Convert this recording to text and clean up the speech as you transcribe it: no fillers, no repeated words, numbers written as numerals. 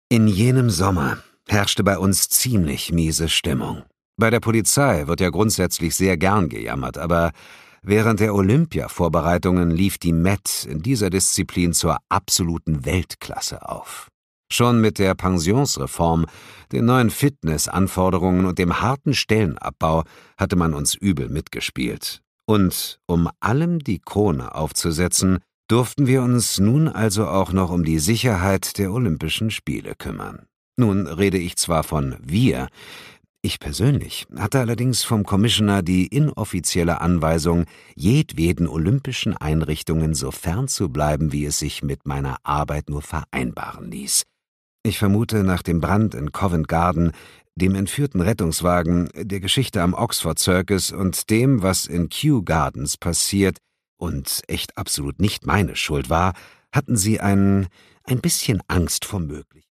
In jenem Sommer herrschte bei uns ziemlich miese Stimmung. Bei der Polizei wird ja grundsätzlich sehr gern gejammert, aber während der Olympia-Vorbereitungen lief die Met in dieser Disziplin zur absoluten Weltklasse auf. Schon mit der Pensionsreform, den neuen Fitnessanforderungen und dem harten Stellenabbau hatte man uns übel mitgespielt. Und um allem die Krone aufzusetzen, durften wir uns nun also auch noch um die Sicherheit der Olympischen Spiele kümmern. Nun rede ich zwar von wir, ich persönlich hatte allerdings vom Commissioner die inoffizielle Anweisung, jedweden olympischen Einrichtungen so fern zu bleiben, wie es sich mit meiner Arbeit nur vereinbaren ließ. Ich vermute, nach dem Brand in Covent Garden, dem entführten Rettungswagen, der Geschichte am Oxford Circus und dem, was in Kew Gardens passiert und echt absolut nicht meine Schuld war, hatten sie ein bisschen Angst vor möglich